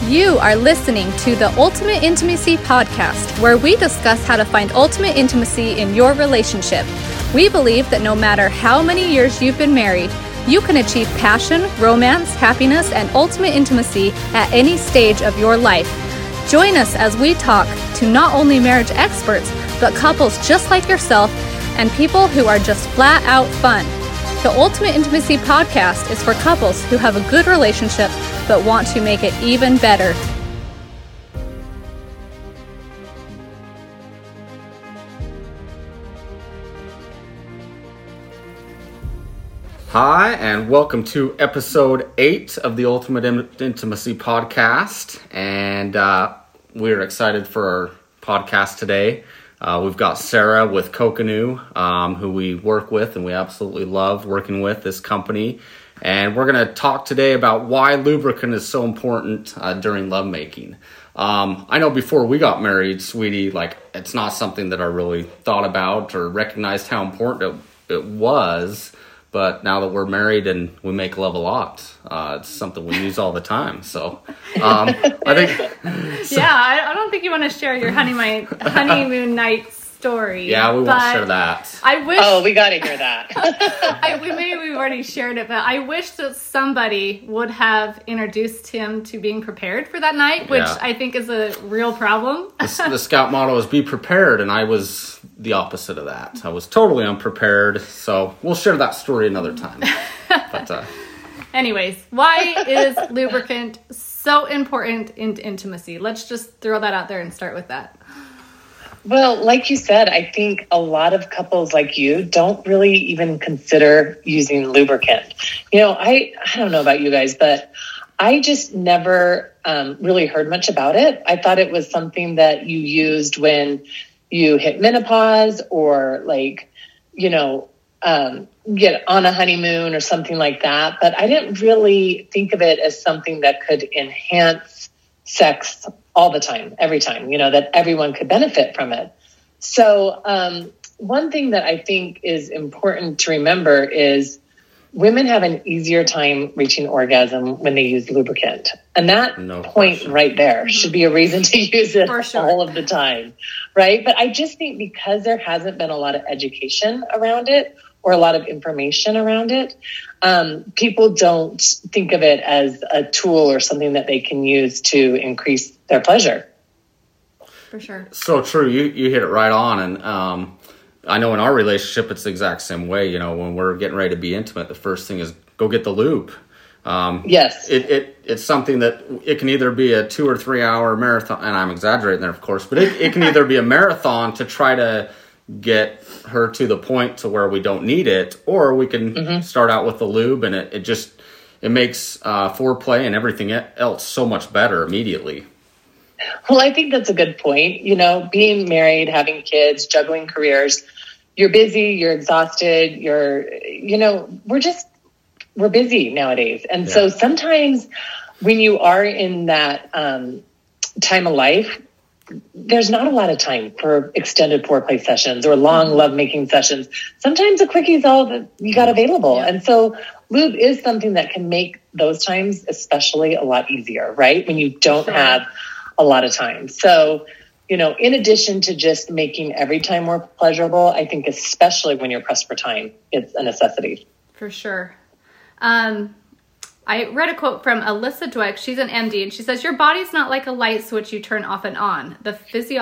You are listening to the Ultimate Intimacy Podcast, where we discuss how to find ultimate intimacy in your relationship. We believe that no matter how many years you've been married, you can achieve passion, romance, happiness, and ultimate intimacy at any stage of your life. Join us as we talk to not only marriage experts, but couples just like yourself and people who are just flat out fun. The Ultimate Intimacy Podcast is for couples who have a good relationship but want to make it even better. Hi, and welcome to episode 8 of the Ultimate Intimacy Podcast. And we're excited for our podcast today. We've got Sarah with Kokinu, who we work with and we absolutely love working with, this company. And we're going to talk today about why lubricant is so important during lovemaking. I know before we got married, sweetie, it's not something that I really thought about or recognized how important it was. But now that we're married and we make love a lot, it's something we use all the time. So I think... Yeah, I don't think you want to share your honeymoon night story. Yeah, we won't share that. I wish... Oh, we got to hear that. Maybe we've already shared it, but I wish that somebody would have introduced him to being prepared for that night, which I think is a real problem. The Scout motto is be prepared, and I was the opposite of that. I was totally unprepared, so we'll share that story another time. But anyways, why is lubricant so important in intimacy? Let's just throw that out there and start with that. Well, like you said, I think a lot of couples like you don't really even consider using lubricant. You know, I don't know about you guys, but I just never really heard much about it. I thought it was something that you used when you hit menopause or get on a honeymoon or something like that. But I didn't really think of it as something that could enhance sex all the time, every time, that everyone could benefit from it. So one thing that I think is important to remember is women have an easier time reaching orgasm when they use lubricant. And that point right there should be a reason to use it all of the time, right? But I just think because there hasn't been a lot of education around it or a lot of information around it, people don't think of it as a tool or something that they can use to increase their pleasure. For sure. So true. You hit it right on. And I know in our relationship, it's the exact same way. When we're getting ready to be intimate, the first thing is go get the lube. Yes. It's something that it can either be a 2 or 3 hour marathon, and I'm exaggerating there, of course, but it can either be a marathon to try to get her to the point to where we don't need it, or we can start out with the lube, and it makes foreplay and everything else so much better immediately. Well, I think that's a good point. Being married, having kids, juggling careers, you're busy, you're exhausted, we're busy nowadays. And so sometimes when you are in that time of life, there's not a lot of time for extended foreplay sessions or long lovemaking sessions. Sometimes a quickie is all that you got available. Yeah. And so lube is something that can make those times especially a lot easier, right? When you don't have a lot of time. So, in addition to just making every time more pleasurable, I think especially when you're pressed for time, it's a necessity. For sure. I read a quote from Alyssa Dweck. She's an MD, and she says, your body's not like a light switch you turn off and on. The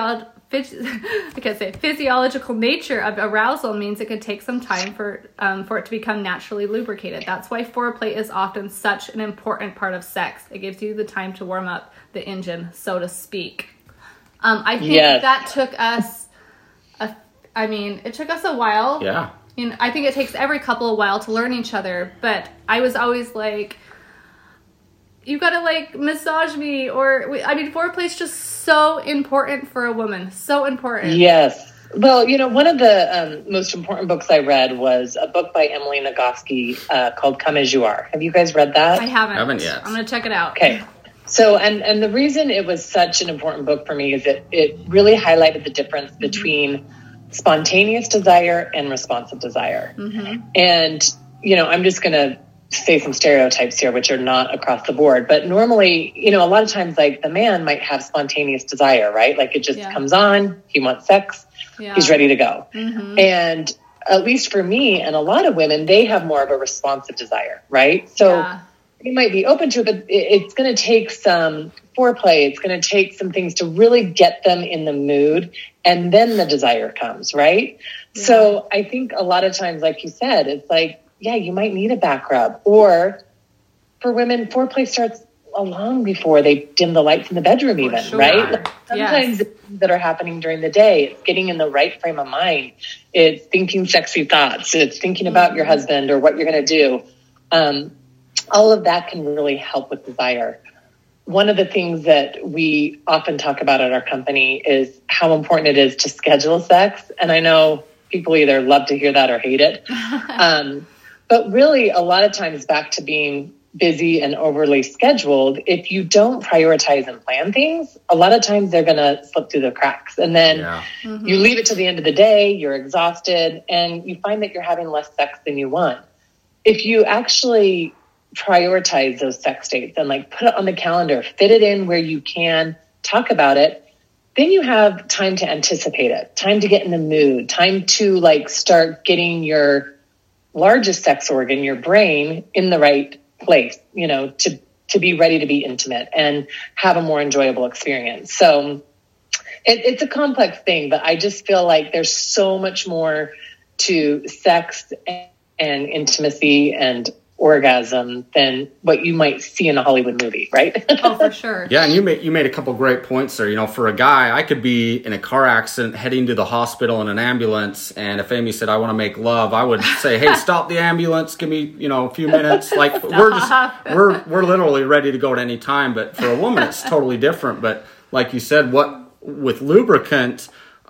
physiological nature of arousal means it can take some time for it to become naturally lubricated. That's why foreplay is often such an important part of sex. It gives you the time to warm up the engine, so to speak. I think that took us, it took us a while. Yeah. I think it takes every couple a while to learn each other, but I was always like, you gotta massage me, foreplay is just so important for a woman. So important. Yes. Well, one of the most important books I read was a book by Emily Nagoski called Come As You Are. Have you guys read that? I haven't. I haven't yet. I'm going to check it out. Okay. So, and the reason it was such an important book for me is it really highlighted the difference between spontaneous desire and responsive desire. Mm-hmm. And, I'm just going to say some stereotypes here, which are not across the board, but normally, you know, a lot of times like the man might have spontaneous desire, right? Like it just comes on, he wants sex, he's ready to go. And at least for me and a lot of women, they have more of a responsive desire, right? So you might be open to it, but it's going to take some foreplay. It's going to take some things to really get them in the mood. And then the desire comes, right? So I think a lot of times, like you said, it's like, yeah, you might need a back rub. Or for women, foreplay starts long before they dim the lights in the bedroom even, right? Like sometimes it's things that are happening during the day. It's getting in the right frame of mind. It's thinking sexy thoughts. It's thinking about your husband or what you're going to do. All of that can really help with desire. One of the things that we often talk about at our company is how important it is to schedule sex. And I know people either love to hear that or hate it. But really, a lot of times back to being busy and overly scheduled, if you don't prioritize and plan things, a lot of times they're going to slip through the cracks. And then you leave it to the end of the day, you're exhausted, and you find that you're having less sex than you want. If you actually prioritize those sex dates and like put it on the calendar, fit it in where you can, talk about it, then you have time to anticipate it, time to get in the mood, time to like start getting your largest sex organ, your brain, in the right place, you know, to be ready to be intimate and have a more enjoyable experience. So it's a complex thing, but I just feel like there's so much more to sex and intimacy and orgasm than what you might see in a Hollywood movie, right? Oh, for sure. Yeah, and you made a couple great points there. You know, for a guy, I could be in a car accident heading to the hospital in an ambulance, and if Amy said I want to make love, I would say, "Hey, stop the ambulance, give me, you know, a few minutes." Like we're literally ready to go at any time. But for a woman, it's totally different. But like you said, with lubricant,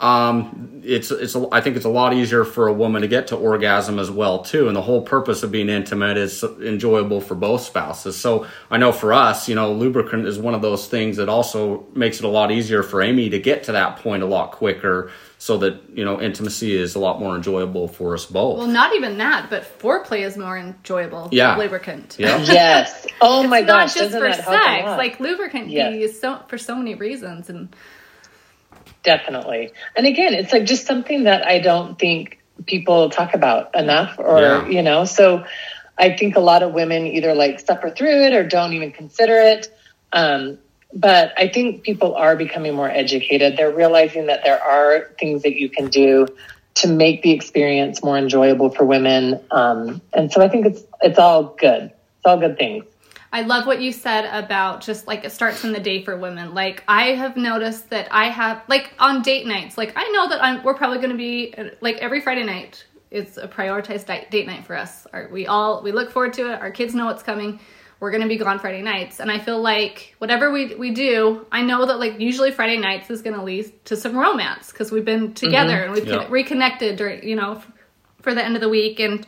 I think it's a lot easier for a woman to get to orgasm as well too, and the whole purpose of being intimate is enjoyable for both spouses. So I know for us, you know, lubricant is one of those things that also makes it a lot easier for Amy to get to that point a lot quicker, so that, you know, intimacy is a lot more enjoyable for us both. Well, not even that, but foreplay is more enjoyable than lubricant. Yeah. Yes. Oh my gosh. Not just for sex. Like lubricant can be for so many reasons. And definitely. And again, it's like just something that I don't think people talk about enough or, you know, so I think a lot of women either like suffer through it or don't even consider it. But I think people are becoming more educated. They're realizing that there are things that you can do to make the experience more enjoyable for women. And so I think it's all good. It's all good things. I love what you said about just like it starts in the day for women. Like I have noticed that I have like on date nights, like I know that we're probably going to be like every Friday night is a prioritized date night for us. We look forward to it. Our kids know what's coming. We're going to be gone Friday nights. And I feel like whatever we do, I know that like usually Friday nights is going to lead to some romance because we've been together and we've reconnected during, you know, for the end of the week. And,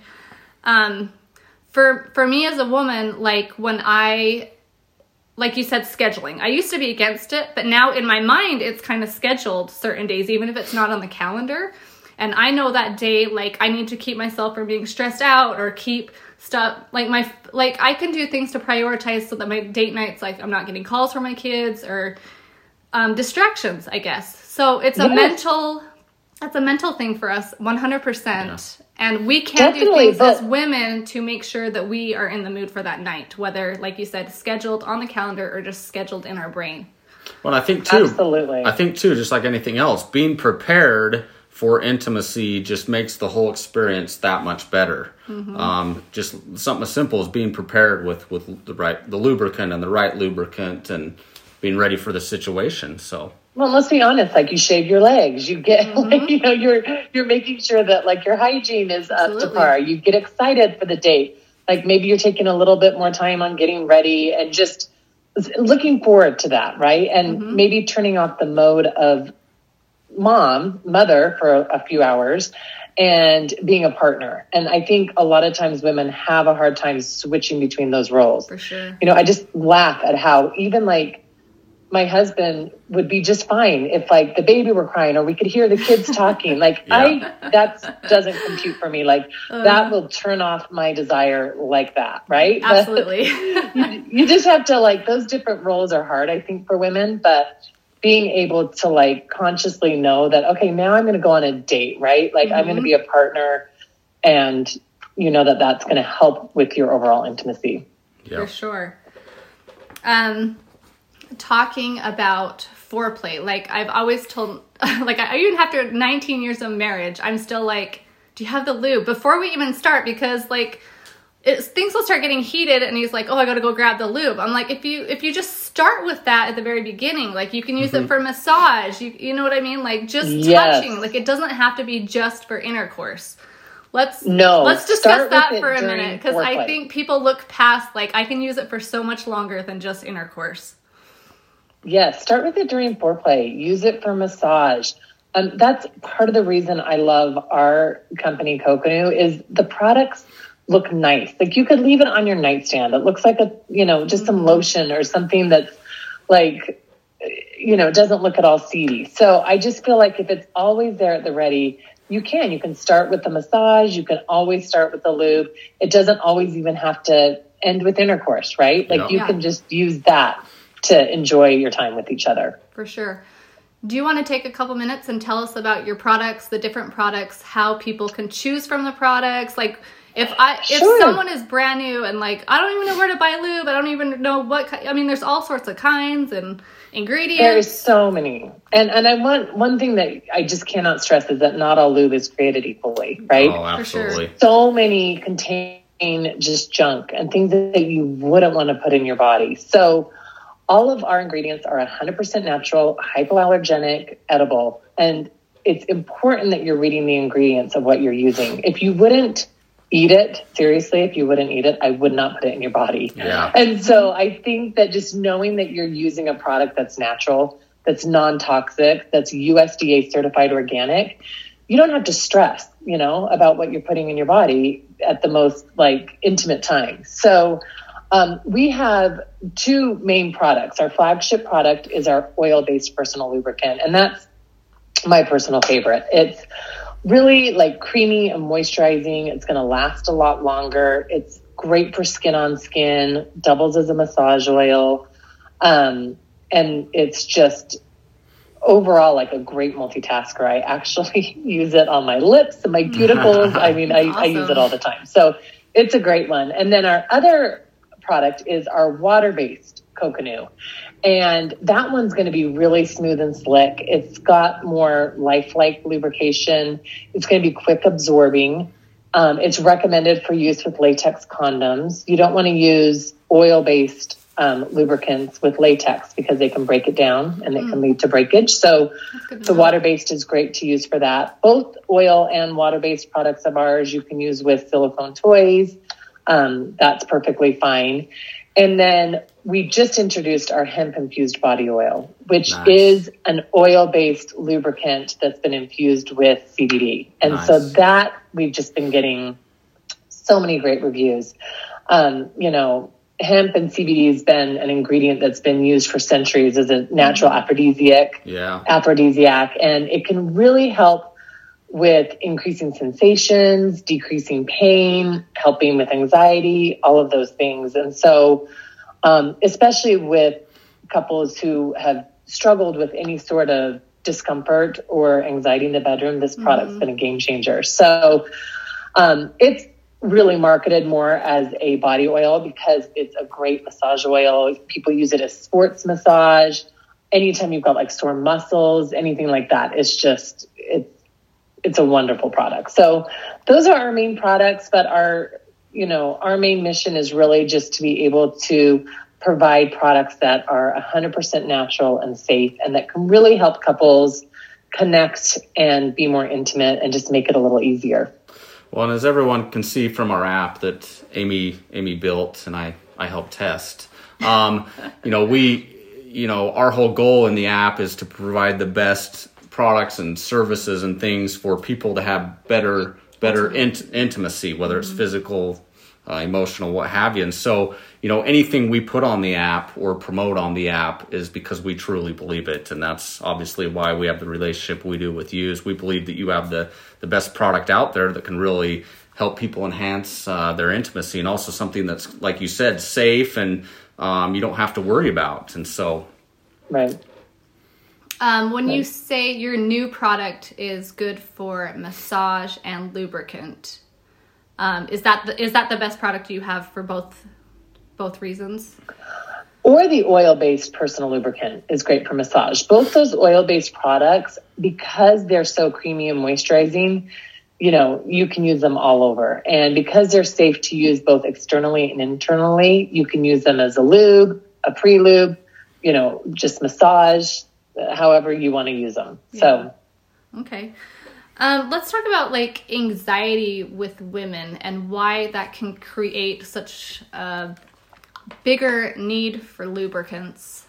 For me as a woman, like when like you said, scheduling. I used to be against it, but now in my mind, it's kind of scheduled certain days, even if it's not on the calendar. And I know that day, like I need to keep myself from being stressed out or keep stuff like I can do things to prioritize so that my date nights, like I'm not getting calls from my kids or distractions, I guess. So it's a mental thing for us, 100%. Yeah. And we can do things as women to make sure that we are in the mood for that night, whether, like you said, scheduled on the calendar or just scheduled in our brain. Well, I think too, absolutely. I think too, just like anything else, being prepared for intimacy just makes the whole experience that much better. Mm-hmm. Just something as simple as being prepared with the lubricant and the right lubricant and being ready for the situation. So. Well, let's be honest, like you shave your legs, you get, like, you know, you're making sure that like your hygiene is up to par. You get excited for the date. Like maybe you're taking a little bit more time on getting ready and just looking forward to that. Right. And maybe turning off the mode of mother for a few hours and being a partner. And I think a lot of times women have a hard time switching between those roles. For sure. You know, I just laugh at how even like my husband would be just fine if like the baby were crying or we could hear the kids talking. Like that doesn't compute for me. Like that will turn off my desire like that. Right. Absolutely. you just have to like, those different roles are hard, I think, for women, but being able to like consciously know that, okay, now I'm going to go on a date, right? Like I'm going to be a partner, and you know that that's going to help with your overall intimacy. For sure. Talking about foreplay, like I've always told, like I even after 19 years of marriage, I'm still like, do you have the lube before we even start? Because like things will start getting heated, and he's like, oh, I got to go grab the lube. I'm like, if you just start with that at the very beginning, like you can use it for massage, you know what I mean? Like just touching, like it doesn't have to be just for intercourse. Let's discuss that for a minute, because I think people look past, like I can use it for so much longer than just intercourse. Yes, start with it during foreplay. Use it for massage. That's part of the reason I love our company, Kokonu, is the products look nice. Like you could leave it on your nightstand. It looks like just some lotion or something that's like, doesn't look at all seedy. So I just feel like if it's always there at the ready, you can start with the massage. You can always start with the lube. It doesn't always even have to end with intercourse, right? Like you can just use that to enjoy your time with each other. For sure. Do you want to take a couple minutes and tell us about your products, the different products, how people can choose from the products? Like if someone is brand new and like, I don't even know where to buy lube, I don't even know there's all sorts of kinds and ingredients. There's so many. And I want one thing that I just cannot stress is that not all lube is created equally, right? Oh, absolutely. For sure. So many contain just junk and things that you wouldn't want to put in your body. So all of our ingredients are 100% natural, hypoallergenic, edible. And it's important that you're reading the ingredients of what you're using. If you wouldn't eat it, I would not put it in your body. Yeah. And so I think that just knowing that you're using a product that's natural, that's non-toxic, that's USDA certified organic, you don't have to stress, about what you're putting in your body at the most like intimate time. So we have two main products. Our flagship product is our oil-based personal lubricant, and that's my personal favorite. It's really like creamy and moisturizing. It's going to last a lot longer. It's great for skin on skin, doubles as a massage oil. And it's just overall like a great multitasker. I actually use it on my lips and my cuticles. I mean, I use it all the time. So it's a great one. And then our other product is our water-based Kokonu. And that one's going to be really smooth and slick. It's got more lifelike lubrication. It's going to be quick absorbing. It's recommended for use with latex condoms. You don't want to use oil-based lubricants with latex because they can break it down and it can lead to breakage. So the water-based is great to use for that. Both oil and water-based products of ours you can use with silicone toys. That's perfectly fine. And then we just introduced our hemp-infused body oil, which is an oil-based lubricant that's been infused with CBD. And so that we've just been getting so many great reviews. Hemp and CBD has been an ingredient that's been used for centuries as a natural aphrodisiac, and it can really help with increasing sensations, decreasing pain, helping with anxiety, all of those things. And so, especially with couples who have struggled with any sort of discomfort or anxiety in the bedroom, this product's been a game changer. So, it's really marketed more as a body oil because it's a great massage oil. People use it as sports massage. Anytime you've got like sore muscles, anything like that, it's a wonderful product. So those are our main products, but our main mission is really just to be able to provide products that are 100% natural and safe and that can really help couples connect and be more intimate and just make it a little easier. Well, and as everyone can see from our app that Amy built and I helped test, our whole goal in the app is to provide the best products and services and things for people to have better intimacy, whether it's physical, emotional, what have you. And so, anything we put on the app or promote on the app is because we truly believe it. And that's obviously why we have the relationship we do with you, is we believe that you have the best product out there that can really help people enhance their intimacy, and also something that's, like you said, safe and you don't have to worry about. And so... Right. When you say your new product is good for massage and lubricant, is that the best product you have for both reasons? Or the oil-based personal lubricant is great for massage. Both those oil-based products, because they're so creamy and moisturizing, you can use them all over. And because they're safe to use both externally and internally, you can use them as a lube, a pre-lube, just massage, however you want to use them. Yeah. So, okay. Let's talk about anxiety with women and why that can create such a bigger need for lubricants.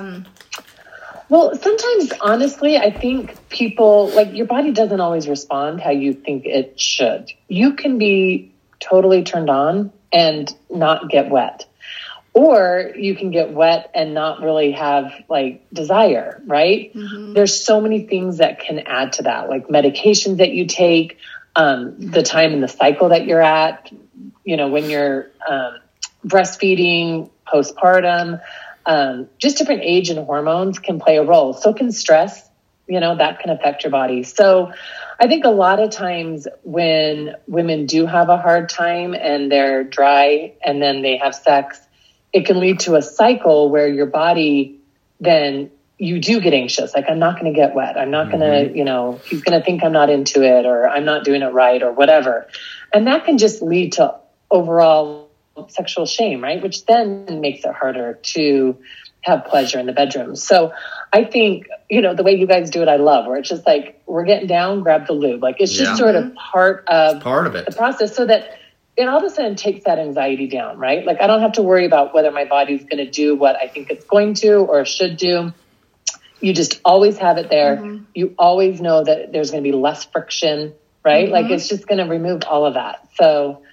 Well, sometimes, honestly, I think people, your body doesn't always respond how you think it should. You can be totally turned on and not get wet. Or you can get wet and not really have desire, right? Mm-hmm. There's so many things that can add to that, like medications that you take, the time in the cycle that you're at, when you're breastfeeding, postpartum, just different age and hormones can play a role. So can stress, that can affect your body. So I think a lot of times when women do have a hard time and they're dry and then they have sex, it can lead to a cycle where your body, then you do get anxious. I'm not going to get wet. I'm not going to, he's going to think I'm not into it, or I'm not doing it right, or whatever. And that can just lead to overall sexual shame, right? Which then makes it harder to have pleasure in the bedroom. So I think, the way you guys do it, I love, where it's just we're getting down, grab the lube. It's just sort of part of it. The process, so that it all of a sudden takes that anxiety down, right? I don't have to worry about whether my body's going to do what I think it's going to or should do. You just always have it there. Mm-hmm. You always know that there's going to be less friction, right? Mm-hmm. It's just going to remove all of that. So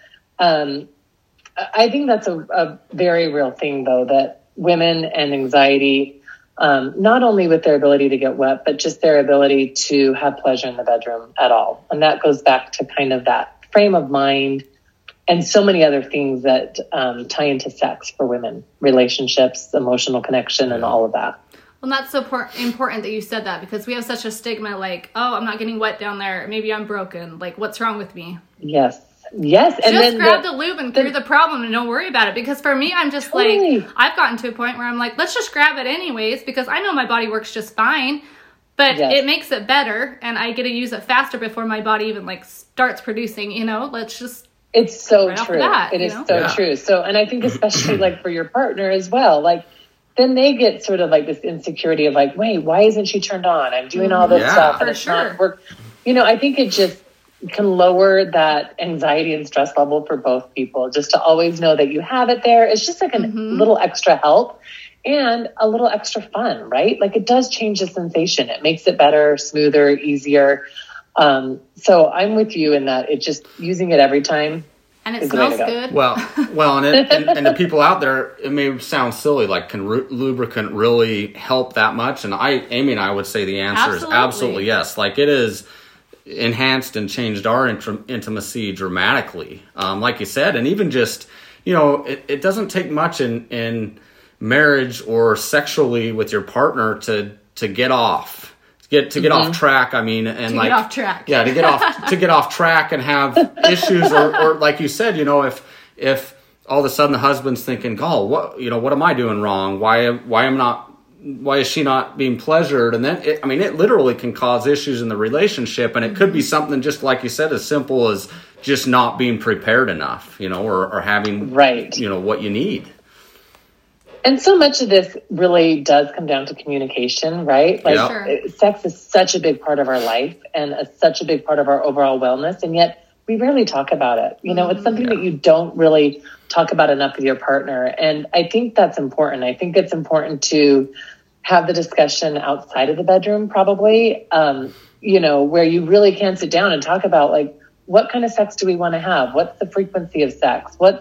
I think that's a very real thing, though, that women and anxiety, not only with their ability to get wet, but just their ability to have pleasure in the bedroom at all. And that goes back to kind of that frame of mind, and so many other things that tie into sex for women, relationships, emotional connection, and all of that. Well, that's so important that you said that, because we have such a stigma I'm not getting wet down there. Maybe I'm broken. What's wrong with me? Yes. And just then grab the lube and clear the problem and don't worry about it. Because for me, I'm just I've gotten to a point where I'm let's just grab it anyways, because I know my body works just fine. But it makes it better, and I get to use it faster before my body even starts producing, let's just... It's so true. It is so true. So, and I think especially for your partner as well, then they get sort of this insecurity of wait, why isn't she turned on? I'm doing all this stuff and it's not work. I think it just can lower that anxiety and stress level for both people, just to always know that you have it there. It's just a little extra help and a little extra fun, right? It does change the sensation. It makes it better, smoother, easier. So I'm with you in that. It's just using it every time. And it smells good. Well, and the people out there, it may sound silly, can lubricant really help that much? And Amy and I would say the answer is absolutely yes. It is enhanced and changed our intimacy dramatically. Like you said, and even just, it doesn't take much in marriage or sexually with your partner to get off. Get off track. I mean, and get off track. Yeah, to get off track and have issues, or like you said, if all of a sudden the husband's thinking, "Oh, what am I doing wrong? Why is she not being pleasured?" And then it literally can cause issues in the relationship, and it could be something just like you said, as simple as just not being prepared enough, or having what you need. And so much of this really does come down to communication, right? Sex is such a big part of our life and such a big part of our overall wellness. And yet we rarely talk about it. It's something that you don't really talk about enough with your partner. And I think that's important. I think it's important to have the discussion outside of the bedroom, probably, where you really can sit down and talk about what kind of sex do we want to have? What's the frequency of sex?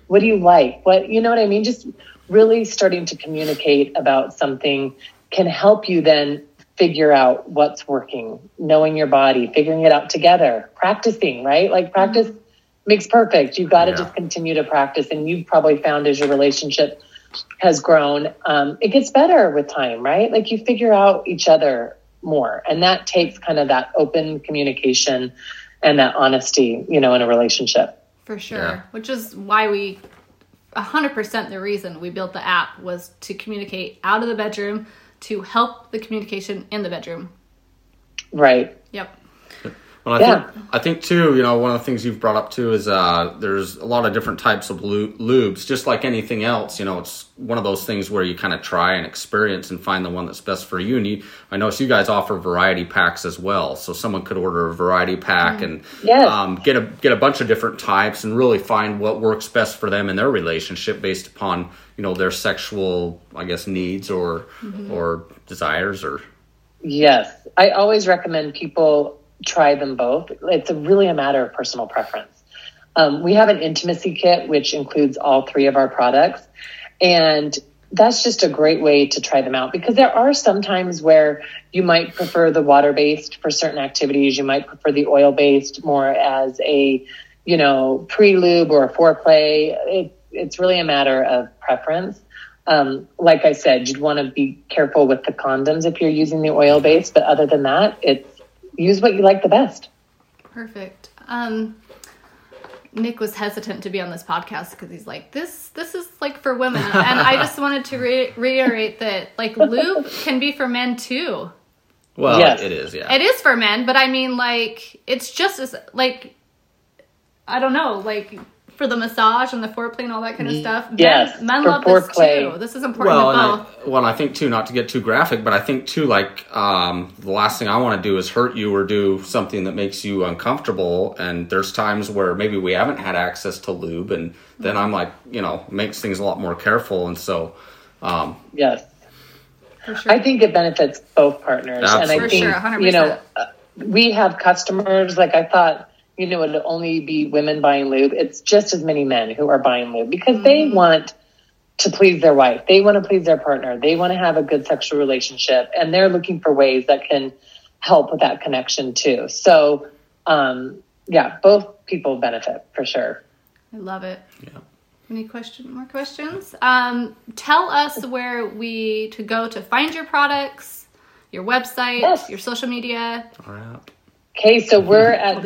What do you like? You know what I mean? Just really starting to communicate about something can help you then figure out what's working, knowing your body, figuring it out together, practicing, right? Like practice makes perfect. You've got to just continue to practice. And you've probably found as your relationship has grown, it gets better with time, right? Like you figure out each other more. And that takes kind of that open communication and that honesty, in a relationship. For sure. Which is why 100% the reason we built the app was to communicate out of the bedroom, to help the communication in the bedroom. Right. Yep. Well, I think too, one of the things you've brought up too is there's a lot of different types of lubes, just like anything else. It's one of those things where you kind of try and experience and find the one that's best for you. And I notice you guys offer variety packs as well, so someone could order a variety pack and get a bunch of different types and really find what works best for them in their relationship based upon their sexual, I guess, needs or desires or. Yes, I always recommend people try them both. It's really a matter of personal preference. We have an intimacy kit, which includes all 3 of our products. And that's just a great way to try them out, because there are some times where you might prefer the water-based for certain activities. You might prefer the oil-based more as a, pre-lube or a foreplay. It's really a matter of preference. Like I said, you'd want to be careful with the condoms if you're using the oil-based, but other than that, use what you like the best. Perfect. Nick was hesitant to be on this podcast because he's like, this is like for women. And I just wanted to reiterate that like lube can be for men too. Well, yes. It is, yeah. It is for men, but I mean like, it's just as like, I don't know, like for the massage and the foreplay and all that kind of stuff. Yes. Men love this too. This is important to both. I think too, not to get too graphic, but I think too, like, the last thing I want to do is hurt you or do something that makes you uncomfortable. And there's times where maybe we haven't had access to lube, and then I'm like, makes things a lot more careful. And so, yes, for sure. I think it benefits both partners. Absolutely. And I think, 100%. We have customers, like I thought, it would only be women buying lube. It's just as many men who are buying lube because they want to please their wife. They want to please their partner. They want to have a good sexual relationship, and they're looking for ways that can help with that connection too. So, both people benefit for sure. I love it. Yeah. Any more questions? Tell us where to go to find your products, your website, your social media. All right. Okay, so we're at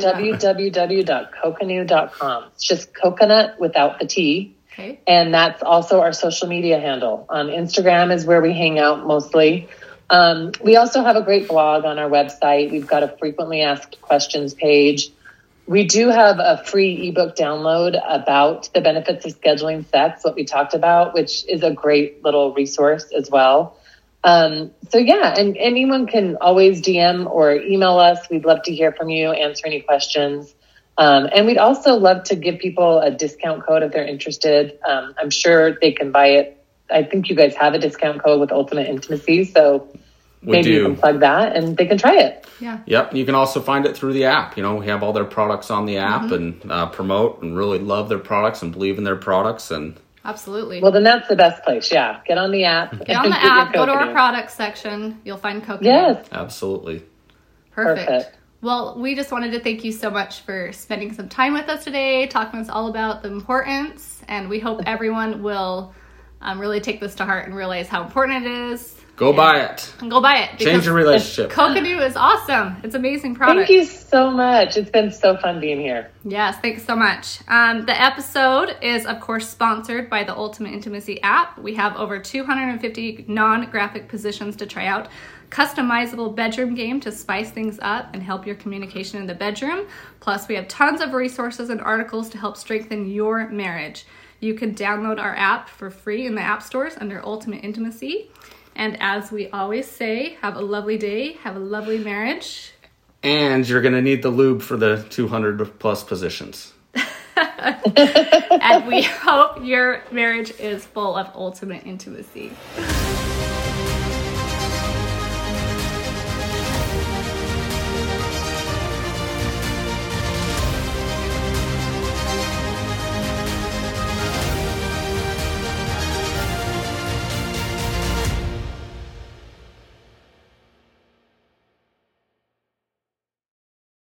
www.kokanu.com. It's just coconut without the T. Okay. And that's also our social media handle. Instagram is where we hang out mostly. We also have a great blog on our website. We've got a frequently asked questions page. We do have a free ebook download about the benefits of scheduling sex, what we talked about, which is a great little resource as well. And anyone can always DM or email us. We'd love to hear from you, answer any questions. And we'd also love to give people a discount code if they're interested. I'm sure they can buy it. I think you guys have a discount code with Ultimate Intimacy, so maybe you can plug that and they can try it. Yeah. Yep. You can also find it through the app. We have all their products on the app and promote and really love their products and believe in their products. And absolutely. Well, then that's the best place. Yeah. Get on the app. Get on the app. Go to our products section. You'll find Kokanu. Yes. Absolutely. Perfect. Well, we just wanted to thank you so much for spending some time with us today, talking to us all about the importance. And we hope everyone will really take this to heart and realize how important it is. Go buy it. And go buy it. Change your relationship. Kokanu is awesome. It's an amazing product. Thank you so much. It's been so fun being here. Yes, thanks so much. The episode is, of course, sponsored by the Ultimate Intimacy app. We have over 250 non-graphic positions to try out. Customizable bedroom game to spice things up and help your communication in the bedroom. Plus, we have tons of resources and articles to help strengthen your marriage. You can download our app for free in the app stores under Ultimate Intimacy. And as we always say, have a lovely day, have a lovely marriage. And you're going to need the lube for the 200 plus positions. And we hope your marriage is full of ultimate intimacy.